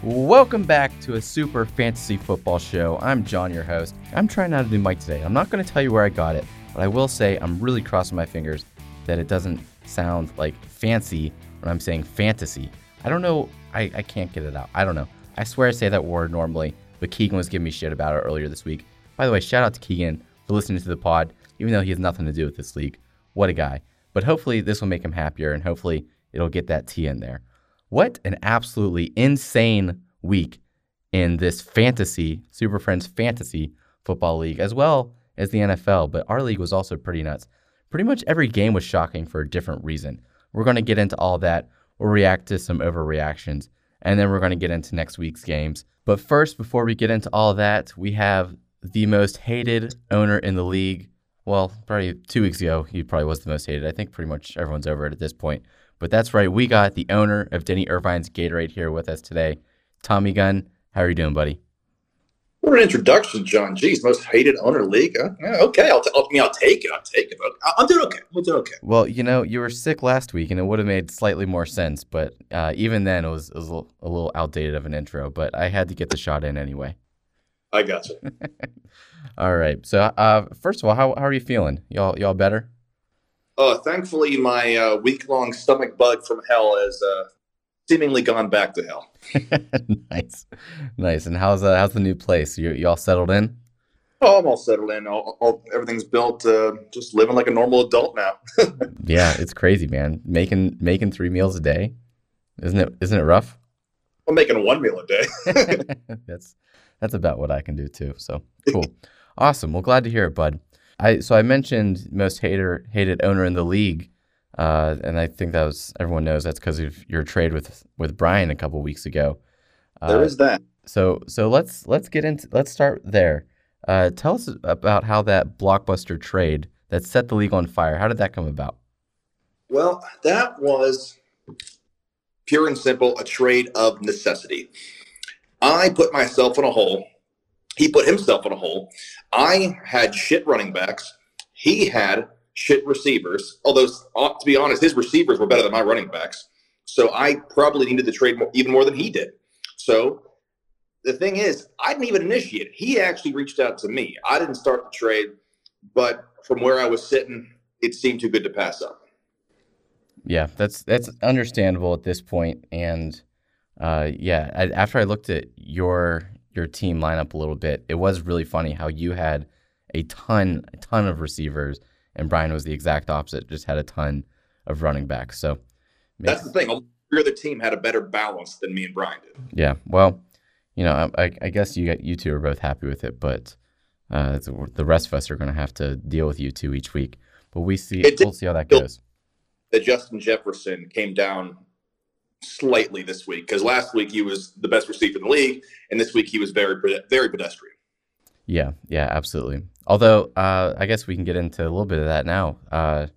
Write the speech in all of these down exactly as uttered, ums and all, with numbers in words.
Welcome back to a super fantasy football show. I'm John, your host. I'm trying not to do Mike today. I'm not going to tell you where I got it, but I will say I'm really crossing my fingers that it doesn't sound like fancy when I'm saying fantasy. I don't know. I, I can't get it out. I don't know. I swear I say that word normally, but Keegan was giving me shit about it earlier this week. By the way, shout out to Keegan for listening to the pod, even though he has nothing to do with this league. What a guy. But hopefully this will make him happier, and hopefully it'll get that T in there. What an absolutely insane week in this fantasy, Super Friends Fantasy Football League, as well as the N F L. But our league was also pretty nuts. Pretty much every game was shocking for a different reason. We're going to get into all that. We'll react to some overreactions, and then we're going to get into next week's games. But first, before we get into all of that, we have the most hated owner in the league. Well, probably two weeks ago, he probably was the most hated. I think pretty much everyone's over it at this point. But that's right, we got the owner of Denny Irvine's Gatorade here with us today. Tommy Gunn, how are you doing, buddy? What an introduction, John. Geez, most hated owner league. Huh? Yeah, okay, I'll, t- I'll, I mean, I'll take it. I'll take it. I'm doing okay. I'm doing okay. Well, you know, you were sick last week, and it would have made slightly more sense. But uh, even then, it was, it was a, little, a little outdated of an intro. But I had to get the shot in anyway. I got you. All right. So, uh, first of all, how how are you feeling? Y'all y'all better? Uh, thankfully, my uh, week-long stomach bug from hell has uh, seemingly gone back to hell. Nice, nice. And how's uh, how's the new place? You you all settled in? Oh, I'm all settled in. All, all everything's built. Uh, just living like a normal adult now. Yeah, it's crazy, man. Making making three meals a day, isn't it? Isn't it rough? I'm making one meal a day. that's that's about what I can do too. So cool, awesome. Well, glad to hear it, bud. I so I mentioned most hater hated owner in the league, uh, and I think that was everyone knows that's because of your trade with with Brian a couple weeks ago. Uh, there is that. So so let's let's get into let's start there. Uh, tell us about how that blockbuster trade that set the league on fire. How did that come about? Well, that was pure and simple a trade of necessity. I put myself in a hole. He put himself in a hole. I had shit running backs. He had shit receivers. Although, to be honest, his receivers were better than my running backs. So I probably needed the trade more, even more than he did. So the thing is, I didn't even initiate it. He actually reached out to me. I didn't start the trade, but from where I was sitting, it seemed too good to pass up. Yeah, that's that's understandable at this point. And uh, yeah, I, after I looked at your your team lineup a little bit, it was really funny how you had a ton, a ton of receivers, and Brian was the exact opposite, just had a ton of running backs. So makes, that's the thing. Every other team had a better balance than me and Brian did. Yeah, well, you know, I, I guess you you two are both happy with it, but uh, the rest of us are going to have to deal with you two each week. But we see, it we'll see how that goes. That Justin Jefferson came down slightly this week, because last week he was the best receiver in the league, and this week he was very, very pedestrian. Yeah, yeah, absolutely. Although, uh, I guess we can get into a little bit of that now. Uh,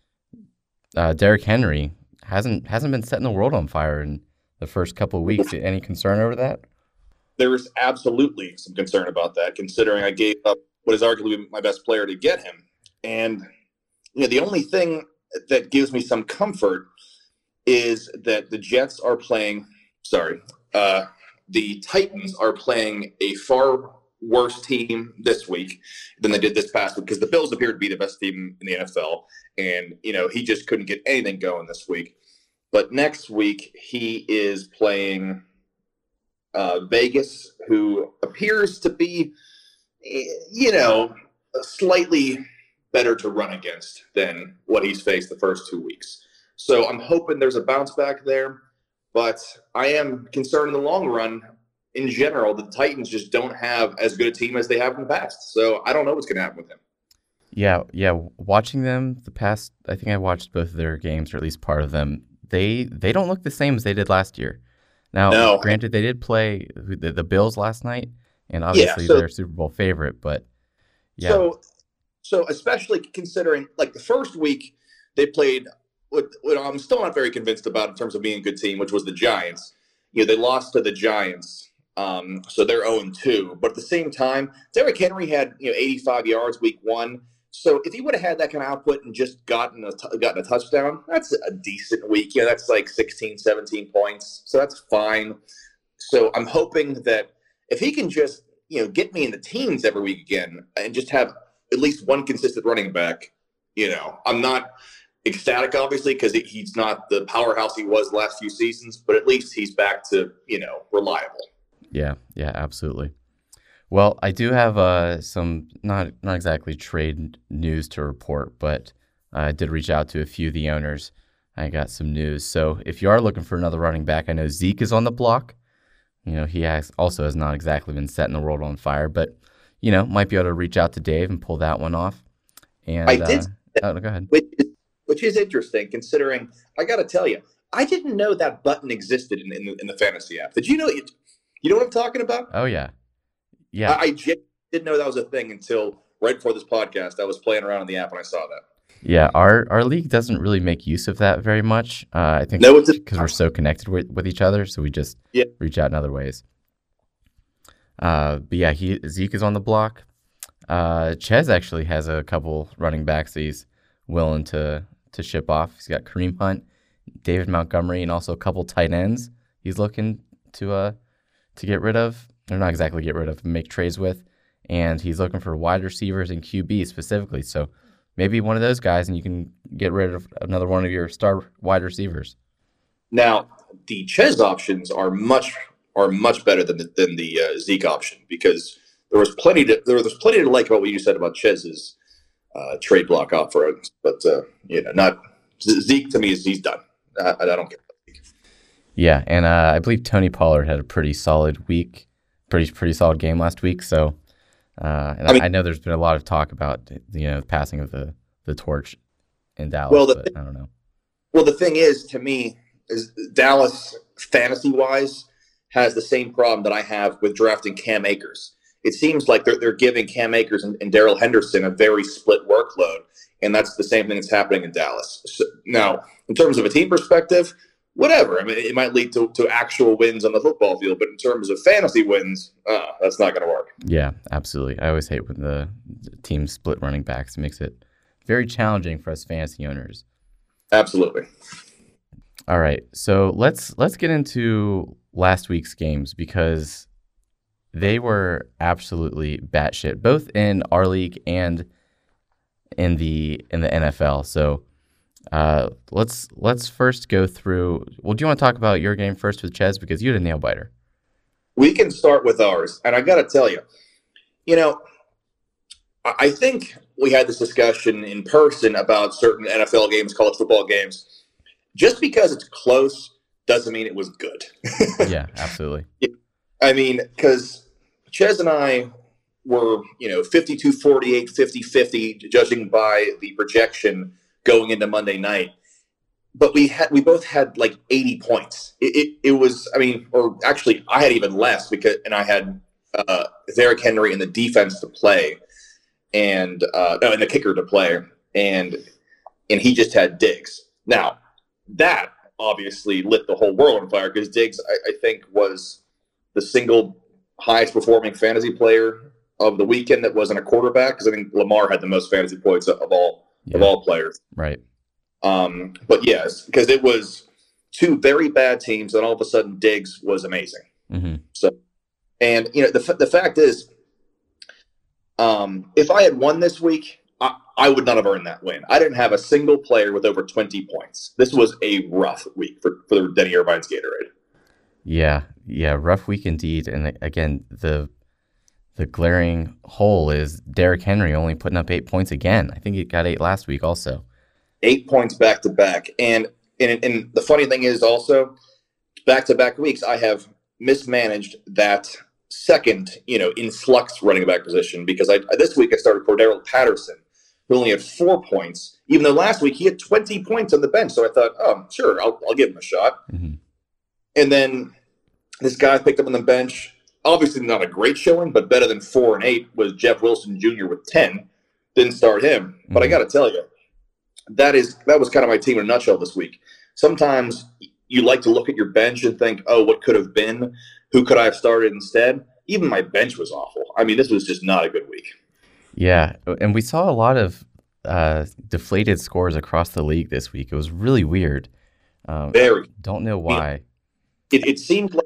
uh, Derrick Henry hasn't hasn't been setting the world on fire in the first couple of weeks. Any concern over that? There is absolutely some concern about that, considering I gave up what is arguably my best player to get him. And you know, the only thing that gives me some comfort is that the Jets are playing, sorry, uh, the Titans are playing a far worse team this week than they did this past week, because the Bills appear to be the best team in the N F L, and, you know, he just couldn't get anything going this week. But next week, he is playing uh, Vegas, who appears to be, you know, slightly better to run against than what he's faced the first two weeks. So I'm hoping there's a bounce back there, but I am concerned in the long run. In general, the Titans just don't have as good a team as they have in the past. So I don't know what's going to happen with him. Yeah, yeah. Watching them the past, I think I watched both of their games, or at least part of them. They they don't look the same as they did last year. Now, no. Granted, they did play the, the Bills last night, and obviously yeah, so, they're a Super Bowl favorite. But yeah, so so especially considering like the first week they played what, what I'm still not very convinced about in terms of being a good team, which was the Giants. You know, they lost to the Giants. Um, so they're oh and two. But at the same time, Derrick Henry had, you know, eighty-five yards week one. So if he would have had that kind of output and just gotten a, t- gotten a touchdown, that's a decent week. Yeah, that's like sixteen, seventeen points. So that's fine. so I'm hoping that if he can just, you know, get me in the teens every week again and just have at least one consistent running back, you know, I'm not ecstatic, obviously, because he's not the powerhouse he was the last few seasons, but at least he's back to, you know, reliable. Yeah, yeah, absolutely. Well, I do have uh, some not not exactly trade news to report, but I did reach out to a few of the owners. I got some news. So if you are looking for another running back, I know Zeke is on the block. You know, he has also has not exactly been setting the world on fire, but, you know, might be able to reach out to Dave and pull that one off. And I did. Uh, oh, no, go ahead. Which is, which is interesting, considering, I got to tell you, I didn't know that button existed in, in, the, in the fantasy app. Did you know? You, you know what I'm talking about? Oh, yeah. Yeah. I, I didn't know that was a thing until right before this podcast. I was playing around in the app and I saw that. Yeah, our our league doesn't really make use of that very much. Uh, I think no, because we're so connected with, with each other, so we just yeah. reach out in other ways. Uh, but yeah, he Zeke is on the block. Uh, Ches actually has a couple running backs that he's willing to to ship off. He's got Kareem Hunt, David Montgomery, and also a couple tight ends he's looking to uh to get rid of, or not exactly get rid of, make trades with. And he's looking for wide receivers and Q B specifically. So maybe one of those guys, and you can get rid of another one of your star wide receivers. Now, the Ches options are much are much better than the, than the uh, Zeke option, because there was plenty to there was plenty to like about what you said about Ches's uh, trade block offer, but uh, you know, not Zeke to me is he's done. I, I don't care. Yeah, and uh, I believe Tony Pollard had a pretty solid week, pretty pretty solid game last week. So. Uh, and I, mean, I know there's been a lot of talk about, you know, the passing of the, the torch in Dallas, well, the but I don't know. Well, the thing is, to me, is Dallas, fantasy-wise, has the same problem that I have with drafting Cam Akers. It seems like they're, they're giving Cam Akers and, and Darrell Henderson a very split workload, and that's the same thing that's happening in Dallas. So, now, in terms of a team perspective, whatever. I mean, it might lead to, to actual wins on the football field, but in terms of fantasy wins, uh, that's not going to work. Yeah, absolutely. I always hate when the, the team split running backs. It makes it very challenging for us fantasy owners. Absolutely. All right, so let's let's get into last week's games, because they were absolutely batshit, both in our league and in the in the N F L. So. Uh, let's let's first go through. Well, do you want to talk about your game first with Ches, because you had a nail biter? We can start with ours, and I got to tell you, you know, I think we had this discussion in person about certain N F L games, college football games. Just because it's close doesn't mean it was good. Yeah, absolutely. I mean, because Ches and I were, you know, fifty-two forty-eight, fifty-fifty, judging by the projection going into Monday night, but we had we both had like eighty points. It, it it was, I mean, or actually, I had even less, because and I had uh, Derrick Henry in the defense to play, and uh, no, and the kicker to play, and and he just had Diggs. Now that obviously lit the whole world on fire, because Diggs, I, I think, was the single highest performing fantasy player of the weekend that wasn't a quarterback, because I think Lamar had the most fantasy points of, of all. Yeah. Of all players. Right. Um, but yes, because it was two very bad teams, and all of a sudden Diggs was amazing. Mm-hmm. So, and, you know, the the fact is, um, if I had won this week, I, I would not have earned that win. I didn't have a single player with over twenty points. This was a rough week for, for the Denny Irvine's Gatorade. Yeah, yeah, rough week indeed. And again, the The glaring hole is Derrick Henry only putting up eight points again. I think he got eight last week also. Eight points back to back. And, and, and the funny thing is also, back to back weeks, I have mismanaged that second, you know, influx running back position, because I this week I started Cordarrelle Patterson, who only had four points, even though last week he had twenty points on the bench. So I thought, oh, sure, I'll, I'll give him a shot. Mm-hmm. And then this guy picked up on the bench. Obviously not a great showing, but better than four and eight was Jeff Wilson Junior with ten. Didn't start him. Mm-hmm. But I got to tell you, that is that was kind of my team in a nutshell this week. Sometimes you like to look at your bench and think, oh, what could have been? Who could I have started instead? Even my bench was awful. I mean, this was just not a good week. Yeah, and we saw a lot of uh, deflated scores across the league this week. It was really weird. Um, Very. Don't know why. It, it seemed like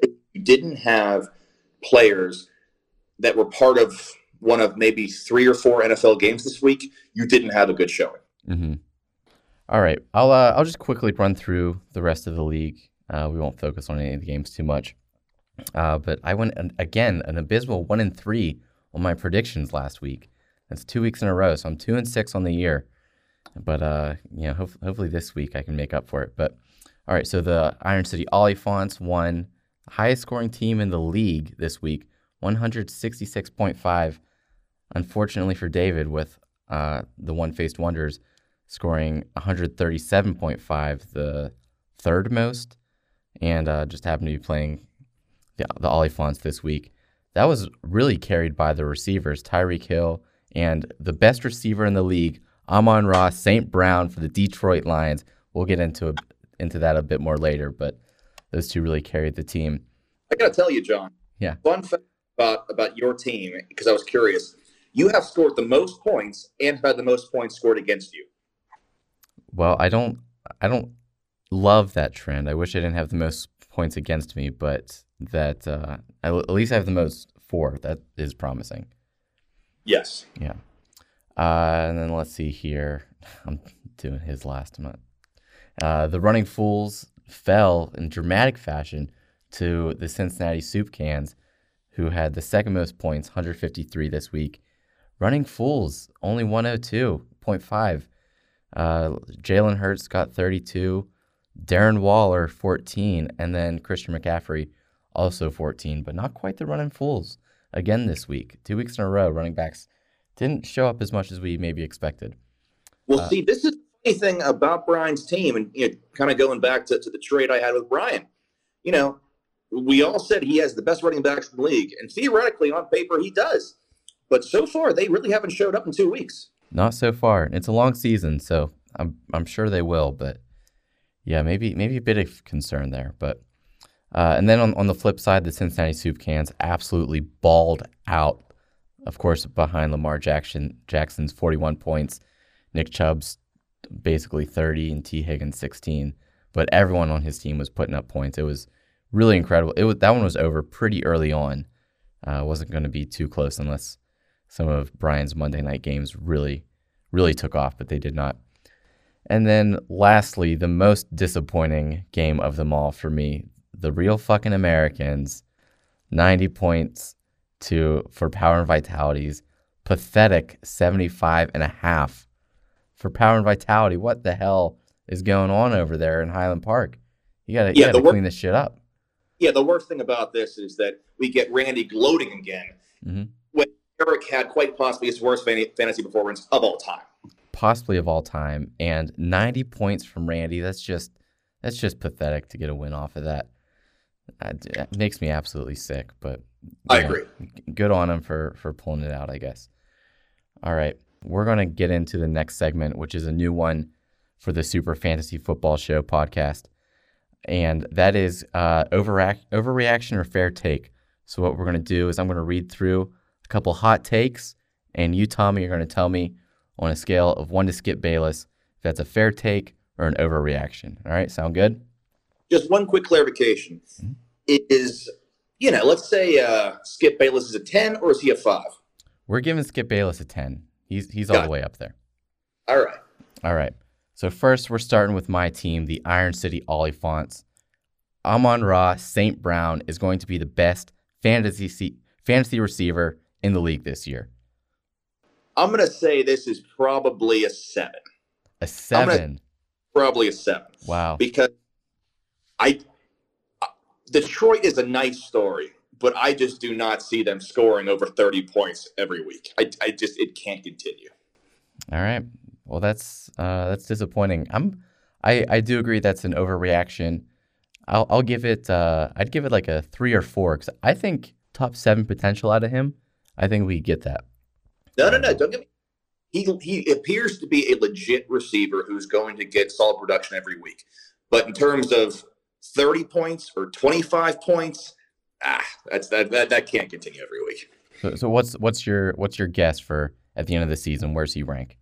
didn't have players that were part of one of maybe three or four N F L games this week, you didn't have a good showing. Mm-hmm. All right. I'll uh, I'll just quickly run through the rest of the league. Uh, we won't focus on any of the games too much. Uh, but I went, an, again, an abysmal one and three on my predictions last week. That's two weeks in a row, so I'm two and six on the year. But, uh, you know, ho- hopefully this week I can make up for it. But, all right, so the Iron City Oliphants won, highest scoring team in the league this week, one sixty-six point five. Unfortunately for David, with uh, the One-Faced Wonders scoring one thirty-seven point five, the third most, and uh, just happened to be playing the, the Oliphants this week. That was really carried by the receivers, Tyreek Hill, and the best receiver in the league, Amon-Ra Saint Brown for the Detroit Lions. We'll get into a, into that a bit more later, but those two really carried the team. I got to tell you, John, yeah. fun fact about, about your team, because I was curious. You have scored the most points and had the most points scored against you. Well, I don't I don't love that trend. I wish I didn't have the most points against me, but that uh, at least I have the most for. That is promising. Yes. Yeah. Uh, and then let's see here. I'm doing his last month. Uh, the Running Fools fell in dramatic fashion to the Cincinnati Soup Cans, who had the second most points, one fifty-three this week. Running Fools, only one oh two point five. Uh, Jalen Hurts got thirty-two. Darren Waller, fourteen. And then Christian McCaffrey, also fourteen. But not quite the Running Fools again this week. Two weeks in a row, running backs didn't show up as much as we maybe expected. Well, uh, see, this is the funny thing about Brian's team, and you know, kind of going back to, to the trade I had with Brian. You know, we all said he has the best running backs in the league, and theoretically, on paper, he does. But so far, they really haven't showed up in two weeks. Not so far. It's a long season, so I'm I'm sure they will. But yeah, maybe maybe a bit of concern there. But uh, and then on, on the flip side, the Cincinnati Soup Cans absolutely balled out. Of course, behind Lamar Jackson, Jackson's forty-one points, Nick Chubb's basically thirty, and T. Higgins sixteen. But everyone on his team was putting up points. It was really incredible. It was that one was over pretty early on. Uh, wasn't going to be too close unless some of Brian's Monday night games really, really took off, but they did not. And then lastly, the most disappointing game of them all for me, the Real Fucking Americans, ninety points to for Power and Vitality's pathetic seventy-five and a half for Power and Vitality. What the hell is going on over there in Highland Park? You gotta, yeah, you gotta wor- clean this shit up. Yeah, the worst thing about this is that we get Randy gloating again Mm-hmm. when Eric had quite possibly his worst fantasy performance of all time. Possibly of all time, and ninety points from Randy. That's just that's just pathetic to get a win off of that. It makes me absolutely sick, but I know, agree. Good on him for for pulling it out, I guess. All right, we're going to get into the next segment, which is a new one for the Super Fantasy Football Show podcast, and that is uh, overact, overreaction or fair take. So what we're going to do is I'm going to read through a couple hot takes, and you, Tommy, are going to tell me on a scale of one to Skip Bayless if that's a fair take or an overreaction. All right, sound good? Just one quick clarification. Mm-hmm. It is, you know, let's say uh, Skip Bayless is a ten, or is he a five? We're giving Skip Bayless a ten. He's he's all Got the it. way up there. All right. All right. So first, we're starting with my team, the Iron City Oliphants. Amon-Ra Saint Brown is going to be the best fantasy fantasy receiver in the league this year. I'm going to say this is probably a seven. A seven? Probably a seven. Wow. Because I Detroit is a nice story, but I just do not see them scoring over thirty points every week. I, I just it can't continue. All right. Well, that's uh, that's disappointing. I'm I, I do agree that's an overreaction. I'll I'll give it uh, I'd give it like a three or four because I think top seven potential out of him. I think we get that. No, no, no. Don't get me. He he appears to be a legit receiver who's going to get solid production every week. But in terms of thirty points or twenty-five points, ah, that's that that, that can't continue every week. So, so what's what's your what's your guess for at the end of the season? Where's he rank?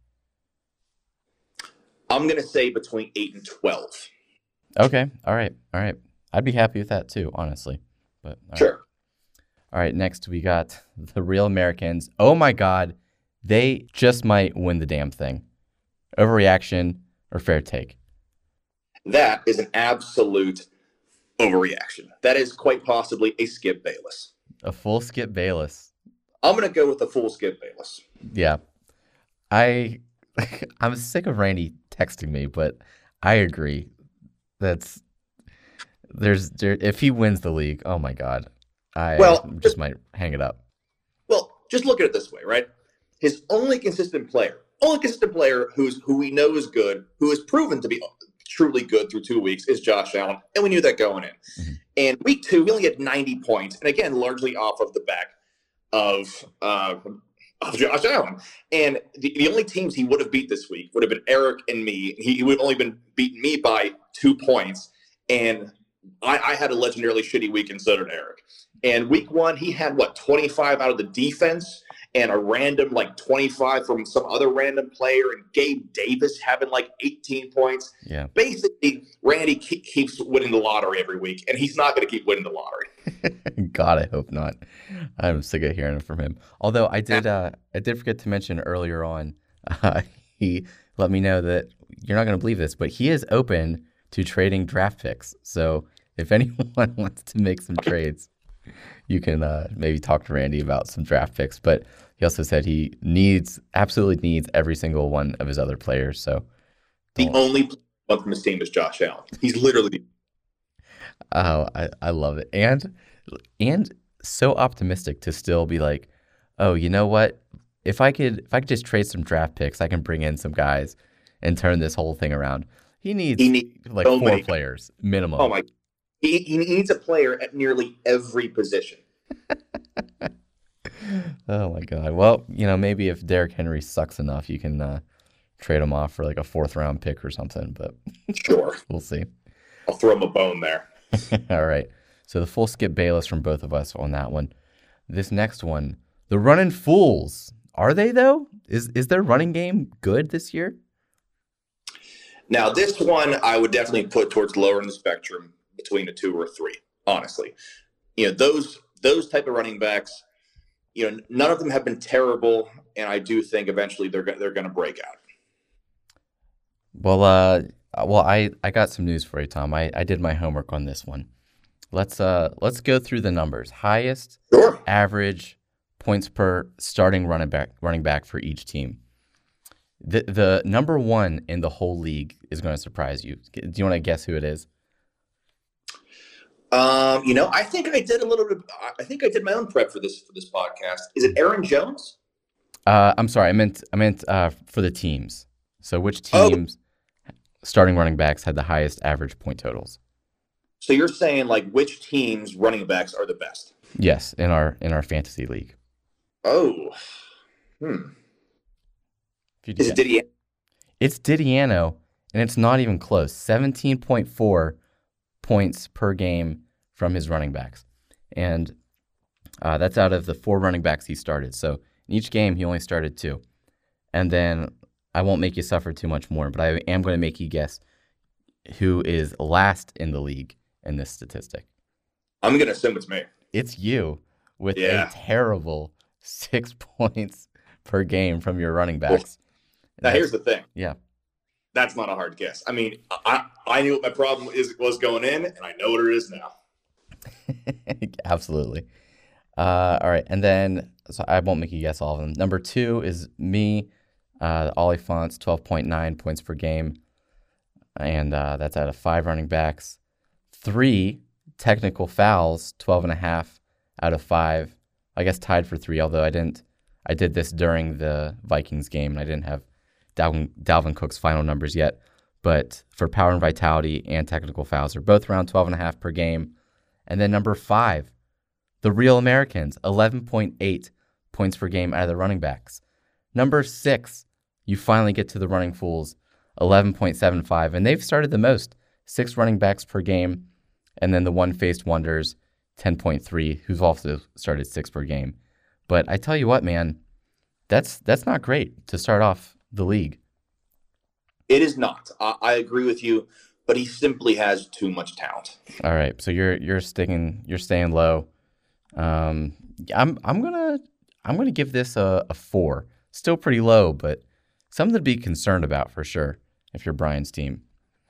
I'm gonna say between eight and twelve. Okay. All right. All right. I'd be happy with that too, honestly. But all Sure. right. All right, next we got the Real Americans. Oh my God, they just might win the damn thing. Overreaction or fair take? That is an absolute overreaction. That is quite possibly a Skip Bayless. A full Skip Bayless. I'm going to go with a full Skip Bayless. Yeah. I, I'm sick of Randy texting me, but I agree. That's, there's, there, if he wins the league, oh my God, I well, just might hang it up. Well, just look at it this way, right? His only consistent player, only consistent player who's who we know is good, who has proven to be truly good through two weeks is Josh Allen, and we knew that going in. Mm-hmm. And week two, we only had ninety points, and again, largely off of the back of uh, of Josh Allen. And the, the only teams he would have beat this week would have been Eric and me. He, he would have only been beaten me by two points, and I, I had a legendarily shitty week, and so did Eric. And week one, he had, what, twenty-five out of the defense and a random, like, twenty-five from some other random player, and Gabe Davis having, like, eighteen points. Yeah. Basically, Randy ke- keeps winning the lottery every week, and he's not going to keep winning the lottery. God, I hope not. I'm sick of hearing from him. Although I did uh, I did forget to mention earlier on, uh, he let me know that you're not going to believe this, but he is open to trading draft picks. So if anyone wants to make some trades, you can uh, maybe talk to Randy about some draft picks. But he also said he needs, absolutely needs every single one of his other players. So the only player from his team is Josh Allen. He's literally. Oh, I, I love it. And and so optimistic to still be like, oh, you know what? If I could if I could just trade some draft picks, I can bring in some guys and turn this whole thing around. He needs, he needs like so four many players minimum. Oh my. He, he needs a player at nearly every position. Oh, my God. Well, you know, maybe if Derrick Henry sucks enough, you can uh, trade him off for like a fourth round pick or something. But sure. We'll see. I'll throw him a bone there. All right. So the full Skip Bayless from both of us on that one. This next one, the Running Fools. Are they, though? Is, is their running game good this year? Now, this one I would definitely put towards lower in the spectrum. Between a two or a three, honestly. You know, those those type of running backs, you know, none of them have been terrible, and I do think eventually they're they're going to break out. Well, uh, well, I, I got some news for you, Tom. I, I did my homework on this one. Let's uh let's go through the numbers. Highest sure. average points per starting running back running back for each team. The the number one in the whole league is going to surprise you. Do you want to guess who it is? Um, you know, I think I did a little bit. I think I did my own prep for this for this podcast. Is it Aaron Jones? Uh, I'm sorry, I meant I meant uh, for the teams. So which teams oh. starting running backs had the highest average point totals? So you're saying like which teams running backs are the best? Yes, in our in our fantasy league. Oh, hmm. Is it Didiano? It's Didiano, and it's not even close. seventeen point four points per game from his running backs. And uh, that's out of the four running backs he started. So in each game, he only started two. And then I won't make you suffer too much more, but I am going to make you guess who is last in the league in this statistic. I'm going to assume it's me. It's you with yeah. a terrible six points per game from your running backs. Now, here's the thing. Yeah. That's not a hard guess. I mean, I, I knew what my problem is was going in, and I know what it is now. Absolutely. Uh, all right, and then so I won't make you guess all of them. Number two is me, uh, Ollie Fonts, twelve point nine points per game, and uh, that's out of five running backs. Three, technical fouls, twelve and a half out of five. I guess tied for three, although I didn't. I did this during the Vikings game, and I didn't have Dalvin, Dalvin Cook's final numbers yet, but for power and vitality and technical fouls, they're both around twelve and a half per game. And then number five, the Real Americans, eleven point eight points per game out of the running backs. Number six, you finally get to the Running Fools, eleven point seven five, and they've started the most, six running backs per game. And then the One-Faced Wonders, ten point three, who's also started six per game. But I tell you what, man, that's that's not great to start off the league. It is not. I, I agree with you but he simply has too much talent. All right, so you're you're sticking you're staying low. Um, I'm I'm gonna I'm gonna give this a, a four. Still pretty low, but something to be concerned about for sure if you're Brian's team.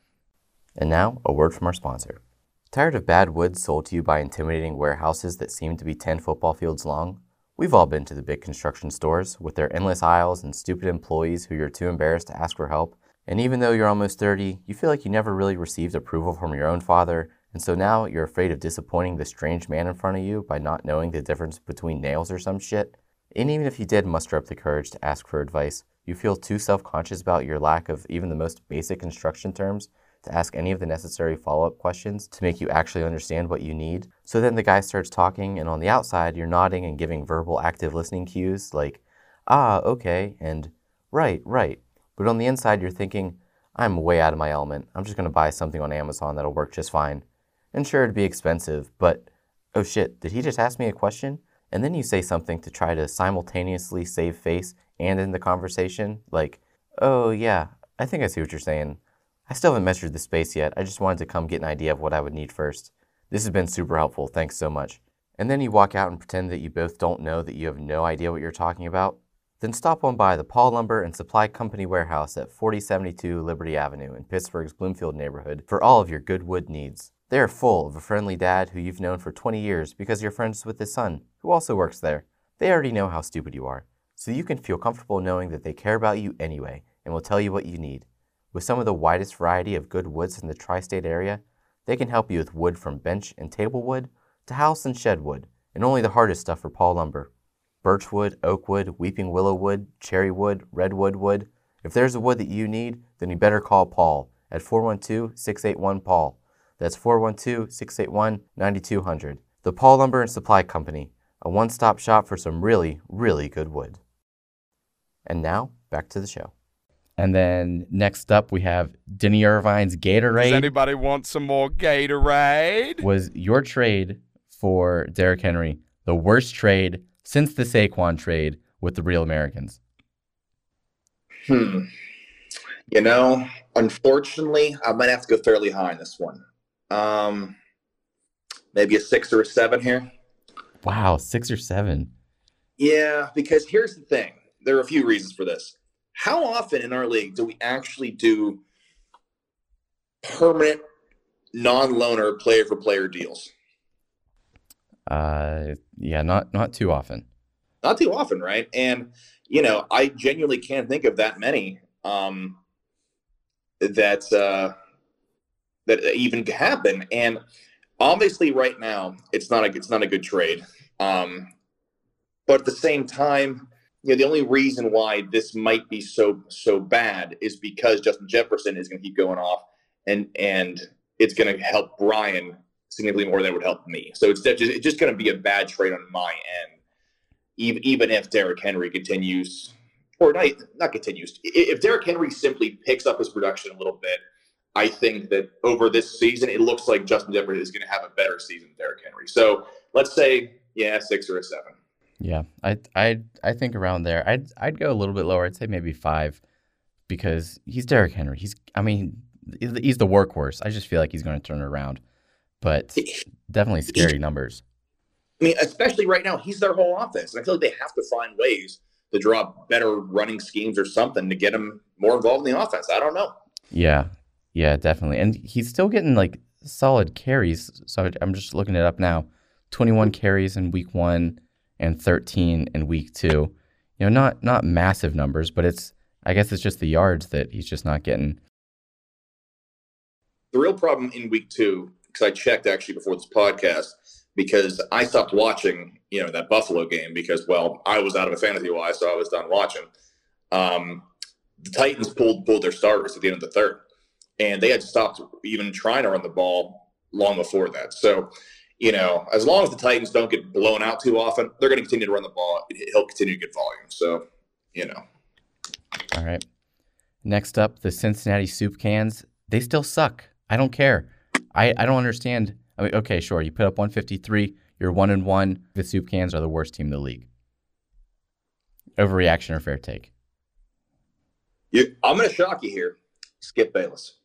And now, a word from our sponsor. Tired of bad wood sold to you by intimidating warehouses that seem to be ten football fields long? We've all been to the big construction stores with their endless aisles and stupid employees who you're too embarrassed to ask for help. And even though you're almost thirty, you feel like you never really received approval from your own father, and so now you're afraid of disappointing the strange man in front of you by not knowing the difference between nails or some shit. And even if you did muster up the courage to ask for advice, you feel too self-conscious about your lack of even the most basic construction terms to ask any of the necessary follow-up questions to make you actually understand what you need. So then the guy starts talking, and on the outside, you're nodding and giving verbal active listening cues like, ah, okay, and right, right. But on the inside, you're thinking, I'm way out of my element. I'm just going to buy something on Amazon that'll work just fine. And sure, it'd be expensive, but oh shit, did he just ask me a question? And then you say something to try to simultaneously save face and end the conversation, like, oh yeah, I think I see what you're saying. I still haven't measured the space yet. I just wanted to come get an idea of what I would need first. This has been super helpful. Thanks so much. And then you walk out and pretend that you both don't know that you have no idea what you're talking about. Then stop on by the Paul Lumber and Supply Company warehouse at forty seventy-two Liberty Avenue in Pittsburgh's Bloomfield neighborhood for all of your good wood needs. They are full of a friendly dad who you've known for twenty years because you're friends with his son, who also works there. They already know how stupid you are, so you can feel comfortable knowing that they care about you anyway and will tell you what you need. With some of the widest variety of good woods in the tri-state area, they can help you with wood from bench and table wood to house and shed wood, and only the hardest stuff for Paul Lumber. Birchwood, oakwood, weeping willow wood, cherry wood, redwood wood. If there's a wood that you need, then you better call Paul at four one two, six eight one, P A U L. That's four one two, six eight one, nine two zero zero. The Paul Lumber and Supply Company, a one-stop shop for some really, really good wood. And now, back to the show. And then next up, we have Denny Irvine's Gatorade. Does anybody want some more Gatorade? Was your trade for Derrick Henry the worst trade since the Saquon trade with the Real Americans? Hmm. You know, unfortunately, I might have to go fairly high on this one. Um, maybe a six or a seven here. Wow, six or seven. Yeah, because here's the thing. There are a few reasons for this. How often in our league do we actually do permanent non-loaner player-for-player deals? Uh, yeah, not not too often. Not too often, right? And, you know, I genuinely can't think of that many um, that, uh, that even happen. And obviously right now, it's not a, it's not a good trade. Um, but at the same time, you know, the only reason why this might be so so bad is because Justin Jefferson is going to keep going off, and and it's going to help Brian significantly more than it would help me. So it's just, it's just going to be a bad trade on my end, even even if Derrick Henry continues, or not not continues. If Derrick Henry simply picks up his production a little bit, I think that over this season, it looks like Justin Jefferson is going to have a better season than Derrick Henry. So let's say, yeah, six or a seven. Yeah, I I I think around there. I'd I'd go a little bit lower. I'd say maybe five, because he's Derrick Henry. He's I mean he's the workhorse. I just feel like he's going to turn it around, but definitely scary numbers. I mean, especially right now, he's their whole offense, and I feel like they have to find ways to draw better running schemes or something to get him more involved in the offense. I don't know. Yeah, yeah, definitely, and he's still getting like solid carries. So I'm just looking it up now. twenty-one carries in week one. And thirteen in week two. You know, not not massive numbers, but it's I guess it's just the yards that he's just not getting. The real problem in week two, because I checked actually before this podcast, because I stopped watching, you know, that Buffalo game because, well, I was out of a fantasy wise, so I was done watching. Um, the Titans pulled pulled their starters at the end of the third, and they had stopped even trying to run the ball long before that. So, you know, as long as the Titans don't get blown out too often, they're going to continue to run the ball. He'll continue to get volume. So, you know. All right. Next up, the Cincinnati Soup Cans. They still suck. I don't care. I, I don't understand. I mean, okay, sure. You put up one fifty-three. You're one and one. The Soup Cans are the worst team in the league. Overreaction or fair take? You, I'm going to shock you here. Skip Bayless.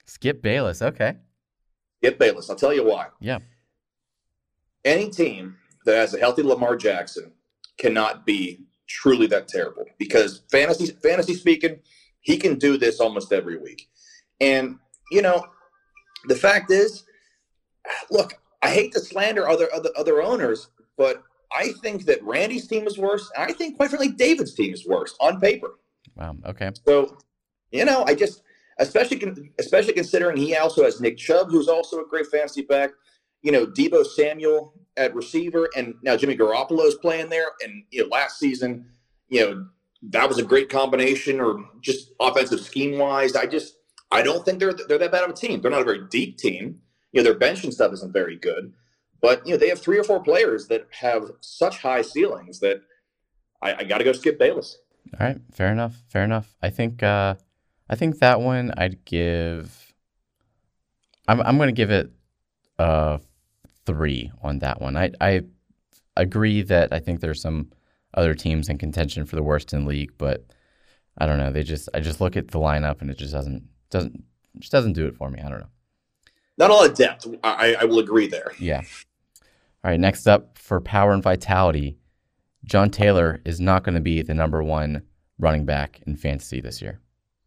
Skip Bayless. Okay. Skip Bayless. I'll tell you why. Yeah. Any team that has a healthy Lamar Jackson cannot be truly that terrible because fantasy fantasy speaking, he can do this almost every week. And, you know, the fact is, look, I hate to slander other other, other owners, but I think that Randy's team is worse. And I think, quite frankly, David's team is worse on paper. Wow. Okay. So, you know, I just, especially especially considering he also has Nick Chubb, who's also a great fantasy back. You know, Deebo Samuel at receiver, and now Jimmy Garoppolo is playing there. And, you know, last season, you know, that was a great combination or just offensive scheme-wise. I just – I don't think they're they're that bad of a team. They're not a very deep team. You know, their bench and stuff isn't very good. But, you know, they have three or four players that have such high ceilings that I, I got to go Skip Bayless. All right. Fair enough. Fair enough. I think uh, I think that one I'd give – I'm I'm going to give it uh, three on that one. I I agree that I think there's some other teams in contention for the worst in the league, but I don't know. They just I just look at the lineup and it just doesn't doesn't just doesn't do it for me. I don't know. Not a lot of depth. I, I will agree there. Yeah. All right. Next up for power and vitality, John Taylor is not going to be the number one running back in fantasy this year.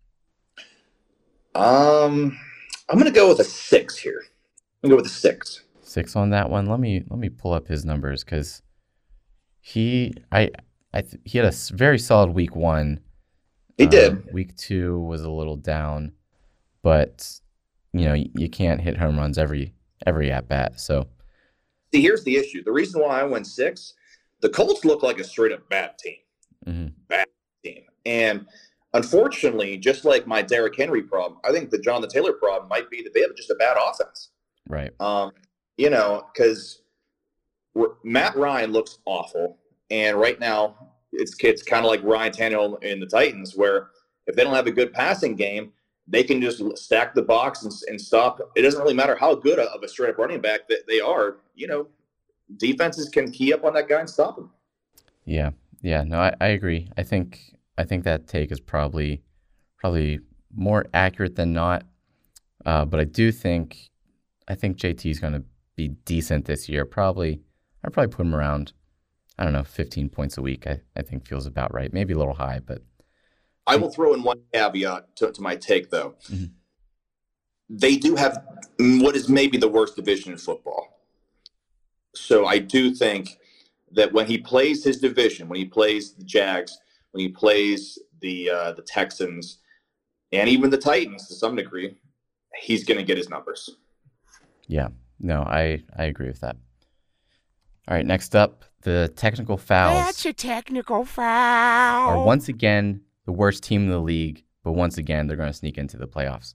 Um, I'm going to go with a six here. I'm going to go with a six. Six on that one. Let me let me pull up his numbers because he I I th- he had a s- very solid week one. He Uh, did. Week two was a little down, but you know you, you can't hit home runs every every at bat. So See, here's the issue. The reason why I went six, the Colts look like a straight up bad team. mhm. Bad team. And unfortunately, just like my Derrick Henry problem, I think the John the Taylor problem might be that they have just a bad offense. Right. Um, you know, because Matt Ryan looks awful, and right now it's it's kind of like Ryan Tannehill in the Titans, where if they don't have a good passing game, they can just stack the box and, and stop. It doesn't really matter how good of a straight up running back that they are. You know, defenses can key up on that guy and stop him. Yeah. Yeah. No, I, I agree. I think I think that take is probably probably more accurate than not. Uh, but I do think I think J T is going to be decent this year. Probably I'd probably put him around, I don't know, fifteen points a week. I, I think feels about right. Maybe a little high, but I will throw in one caveat to, to my take, though. mm-hmm. They do have what is maybe the worst division in football. So I do think that when he plays his division, when he plays the Jags, when he plays the uh, the Texans, and even the Titans to some degree, he's going to get his numbers. Yeah. No, I, I agree with that. All right, next up, the technical fouls That's a technical foul. are once again the worst team in the league, but once again, they're going to sneak into the playoffs.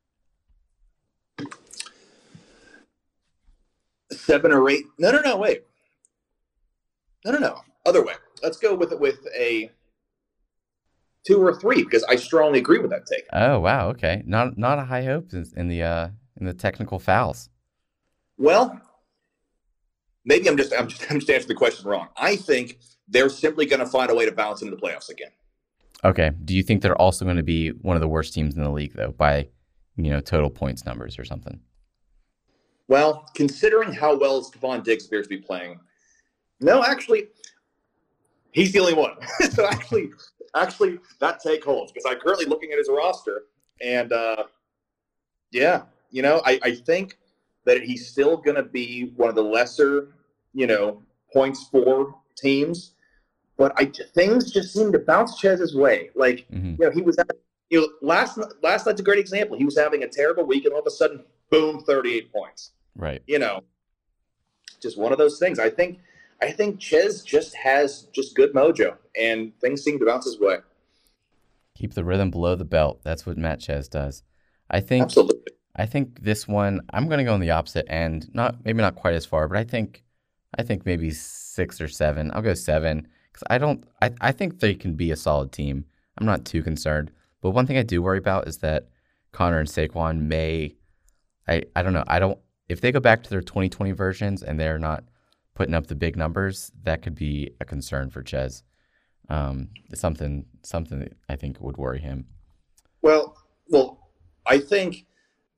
Seven or eight. No, no, no, wait. No, no, no. Other way. Let's go with it with a two or three because I strongly agree with that take. Oh, wow. Okay. Not not a high hope in, in the uh, in the technical fouls. Well, maybe I'm just I'm just I'm just answering the question wrong. I think they're simply going to find a way to bounce into the playoffs again. Okay. Do you think they're also going to be one of the worst teams in the league, though, by you know total points numbers or something? Well, considering how well Stephon Diggs appears to be playing, no, actually, he's the only one. so actually, actually, that take holds because I'm currently looking at his roster, and uh, yeah, you know, I, I think that he's still going to be one of the lesser, you know, points for teams. But I things just seem to bounce Chez's way. Like, mm-hmm. you know, he was, you know, last last night's a great example. He was having a terrible week, and all of a sudden, boom, thirty-eight points. Right. You know, just one of those things. I think I think Chez just has just good mojo, and things seem to bounce his way. Keep the rhythm below the belt. That's what Matt Chez does. I think. Absolutely. I think this one I'm going to go on the opposite end. Not maybe not quite as far, but I think I think maybe six or seven. I'll go seven because I don't. I I think they can be a solid team. I'm not too concerned. But one thing I do worry about is that Connor and Saquon may. I I don't know. I don't. If they go back to their twenty twenty versions and they're not putting up the big numbers, that could be a concern for Chez. Um, it's something something that I think would worry him. Well, well, I think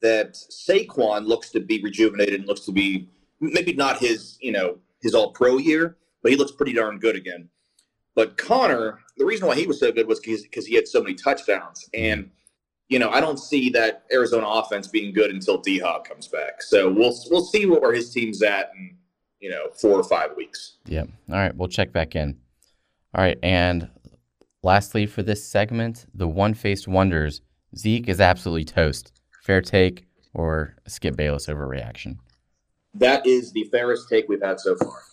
that Saquon looks to be rejuvenated and looks to be maybe not his, you know, his all-pro year, but he looks pretty darn good again. But Connor, the reason why he was so good was because he had so many touchdowns. And, you know, I don't see that Arizona offense being good until D-Hop comes back. So we'll we'll see what, where his team's at in, you know, four or five weeks. Yep. All right, we'll check back in. All right, and lastly for this segment, the one-faced wonders. Zeke is absolutely toast. Fair take or Skip Bayless overreaction? That is the fairest take we've had so far.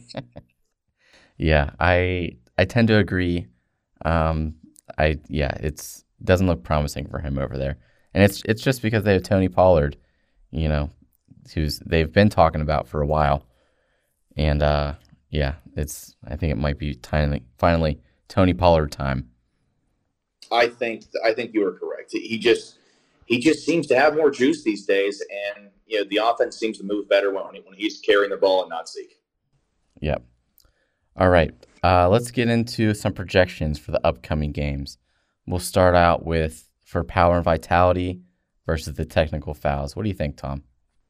Yeah, I I tend to agree. Um, I yeah, it's doesn't look promising for him over there, and it's it's just because they have Tony Pollard, you know, who's they've been talking about for a while, and uh, yeah, it's I think it might be finally finally Tony Pollard time. I think I think you are correct. He just he just seems to have more juice these days, and you know the offense seems to move better when when he's carrying the ball and not Zeke. Yep. All right. Uh, let's get into some projections for the upcoming games. We'll start out with for power and vitality versus the technical fouls. What do you think, Tom?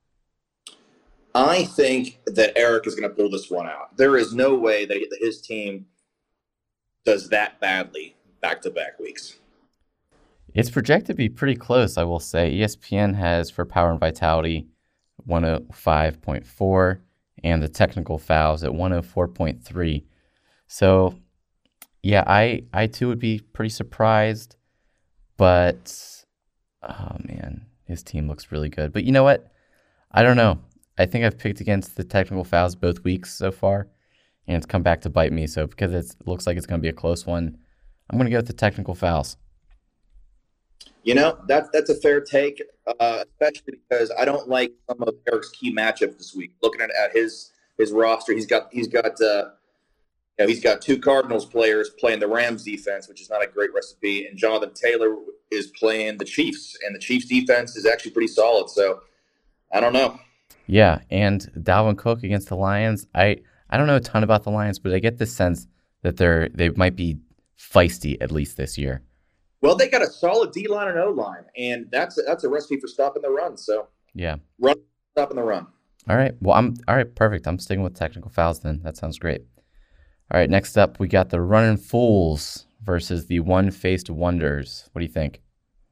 I think that Eric is going to pull this one out. There is no way that his team does that badly back-to-back weeks. It's projected to be pretty close, I will say. E S P N has for power and vitality one oh five point four and the technical fouls at one oh four point three. So, yeah, I, I too would be pretty surprised, but, oh, man, his team looks really good. But you know what? I don't know. I think I've picked against the technical fouls both weeks so far, and it's come back to bite me. So because it's, it looks like it's going to be a close one, I'm going to go with the technical fouls. You know, that's that's a fair take, uh, especially because I don't like some of Eric's key matchups this week. Looking at, at his his roster, he's got he's got uh, you know, he's got two Cardinals players playing the Rams defense, which is not a great recipe, and Jonathan Taylor is playing the Chiefs, and the Chiefs defense is actually pretty solid. So I don't know. Yeah, and Dalvin Cook against the Lions. I I don't know a ton about the Lions, but I get the sense that they're they might be feisty at least this year. Well, they got a solid D-line and O-line, and that's a, that's a recipe for stopping the run. So, yeah, run, stopping the run. All right. Well, I'm all right. Perfect. I'm sticking with technical fouls then. That sounds great. All right. Next up, we got the running fools versus the one-faced wonders. What do you think?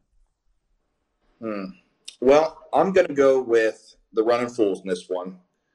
Hmm. Well, I'm going to go with the running fools in this one.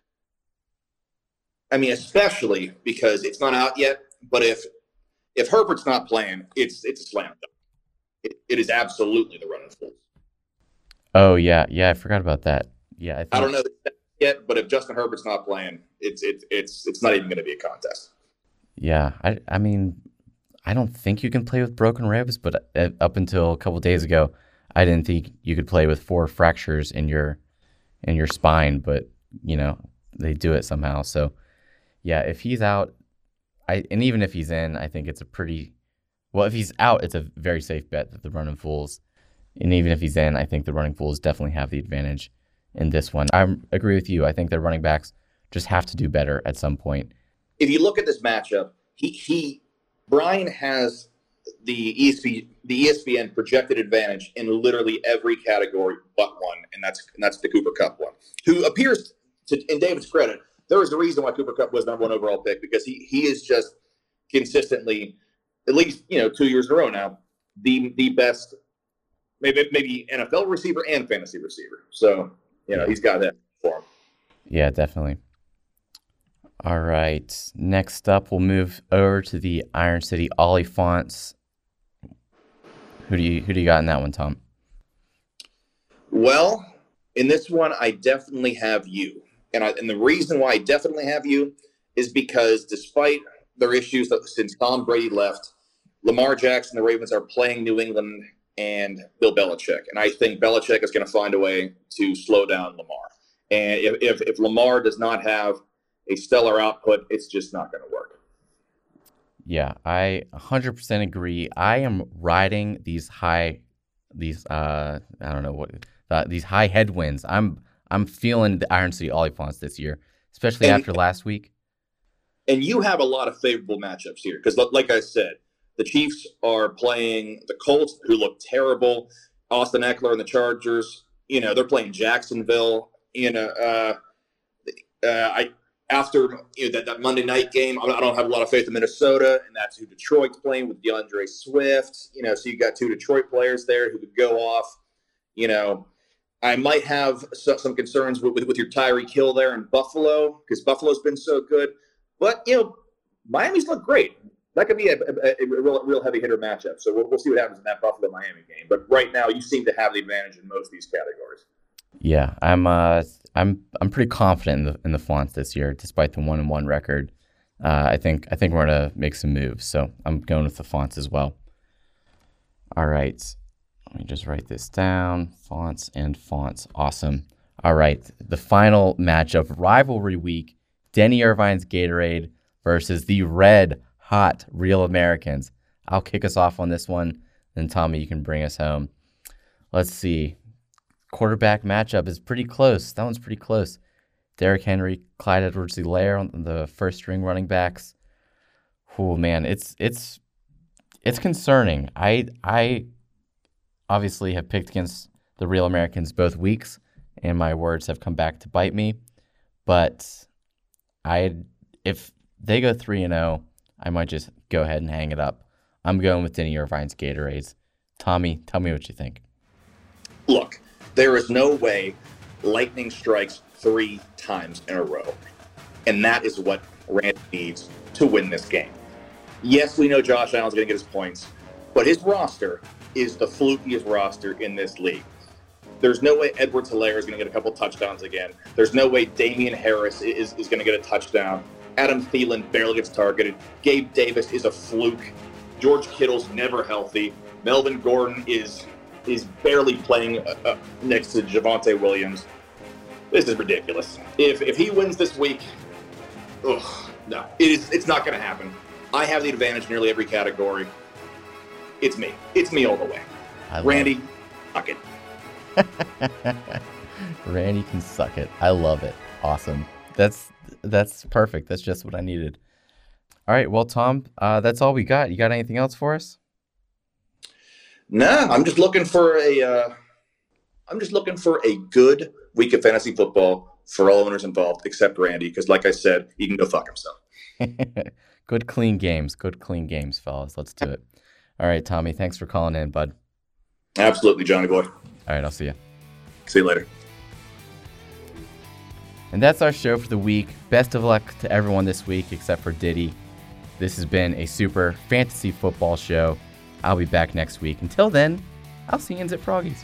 I mean, especially because it's not out yet. But if if Herbert's not playing, it's it's a slam dunk. It, it is absolutely the running fools. Oh, yeah. Yeah, I forgot about that. Yeah, I, think... I don't know that yet, but if Justin Herbert's not playing, it's it's it's it's not even going to be a contest. Yeah, I I mean, I don't think you can play with broken ribs, but up until a couple days ago, I didn't think you could play with four fractures in your in your spine, but, you know, they do it somehow. So, yeah, if he's out, I and even if he's in, I think it's a pretty... Well, if he's out, it's a very safe bet that the running fools, and even if he's in, I think the running fools definitely have the advantage in this one. I agree with you. I think their running backs just have to do better at some point. If you look at this matchup, he he Brian has the E S P the E S P N projected advantage in literally every category but one, and that's and that's the Cooper Kupp one, who appears to, in David's credit, there is a reason why Cooper Kupp was number one overall pick, because he he is just consistently, at least, you know, two years in a row now, the the best, maybe maybe N F L receiver and fantasy receiver. So, you know, he's got that for him. Yeah, definitely. All right. Next up, we'll move over to the Iron City Oliphants. Who do you who do you got in that one, Tom? Well, in this one, I definitely have you, and I, and the reason why I definitely have you is because despite their issues that since Tom Brady left, Lamar Jackson, the Ravens are playing New England and Bill Belichick. And I think Belichick is going to find a way to slow down Lamar. And if, if, if Lamar does not have a stellar output, it's just not going to work. Yeah, I one hundred percent agree. I am riding these high, these, uh, I don't know what, uh, these high headwinds. I'm, I'm feeling the Iron City Oliphants this year, especially and, after last week. And you have a lot of favorable matchups here because, like I said, the Chiefs are playing the Colts, who look terrible. Austin Eckler and the Chargers You know, they're playing Jacksonville. You know, uh, uh, I after you know that, that Monday night game, I don't have a lot of faith in Minnesota, and that's who Detroit's playing with DeAndre Swift. You know, so you got two Detroit players there who could go off. You know, I might have some concerns with, with, with your Tyreek Hill there in Buffalo because Buffalo's been so good. But, you know, Miami's looked great. That could be a, a, a real, real heavy hitter matchup. So we'll, we'll see what happens in that Buffalo-Miami game. But right now, you seem to have the advantage in most of these categories. Yeah, I'm uh, I'm I'm pretty confident in the in the Fonts this year, despite the one and one record. Uh, I think I think we're gonna make some moves. So I'm going with the Fonts as well. All right. Let me just write this down. Fonts and Fonts. Awesome. All right. The final matchup, rivalry week, Denny Irvine's Gatorade versus the red hot Real Americans. I'll kick us off on this one. Then, Tommy, you can bring us home. Let's see. Quarterback matchup is pretty close. That one's pretty close. Derrick Henry, Clyde Edwards-Helaire on the first string running backs. Oh, man. It's it's it's concerning. I I... obviously have picked against the Real Americans both weeks, and my words have come back to bite me. But I, if they go three and zero, I might just go ahead and hang it up. I'm going with Denny Irvine's Gatorades. Tommy, tell me what you think. Look, there is no way lightning strikes three times in a row, and that is what Randy needs to win this game. Yes, we know Josh Allen's going to get his points, but his roster is the flukiest roster in this league. There's no way Edwards-Helaire is going to get a couple touchdowns again. There's no way Damian Harris is, is going to get a touchdown. Adam Thielen barely gets targeted. Gabe Davis is a fluke. George Kittle's never healthy. Melvin Gordon is is barely playing uh, uh, next to Javonte Williams. This is ridiculous. If if he wins this week, ugh, no, it is. It's not going to happen. I have the advantage in nearly every category. It's me. It's me all the way. Randy, suck it. Randy can suck it. I love it. Awesome. That's that's perfect. That's just what I needed. All right. Well, Tom, uh, that's all we got. You got anything else for us? Nah, I'm just looking for a. Uh, I'm just looking for a good week of fantasy football for all owners involved, except Randy, because, like I said, he can go fuck himself. Good clean games. Good clean games, fellas. Let's do it. All right, Tommy, thanks for calling in, bud. Absolutely, Johnny boy. All right, I'll see you. See you later. And that's our show for the week. Best of luck to everyone this week except for Diddy. This has been a super fantasy football show. I'll be back next week. Until then, I'll see you at Froggies.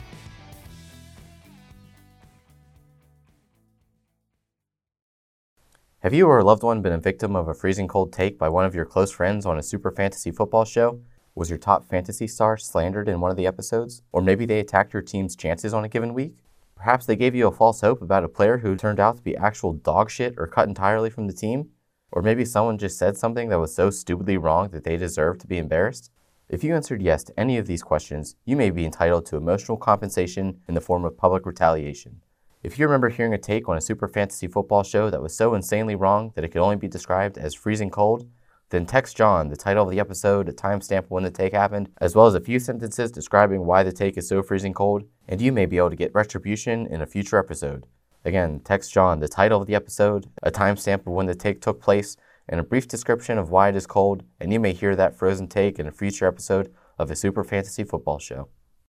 Have you or a loved one been a victim of a freezing cold take by one of your close friends on a super fantasy football show? Was your top fantasy star slandered in one of the episodes? Or maybe they attacked your team's chances on a given week? Perhaps they gave you a false hope about a player who turned out to be actual dog shit or cut entirely from the team? Or maybe someone just said something that was so stupidly wrong that they deserve to be embarrassed? If you answered yes to any of these questions, you may be entitled to emotional compensation in the form of public retaliation. If you remember hearing a take on a super fantasy football show that was so insanely wrong that it could only be described as freezing cold, then text John the title of the episode, a timestamp when the take happened, as well as a few sentences describing why the take is so freezing cold, and you may be able to get retribution in a future episode. Again, text John the title of the episode, a timestamp of when the take took place, and a brief description of why it is cold, and you may hear that frozen take in a future episode of a Super Fantasy Football Show.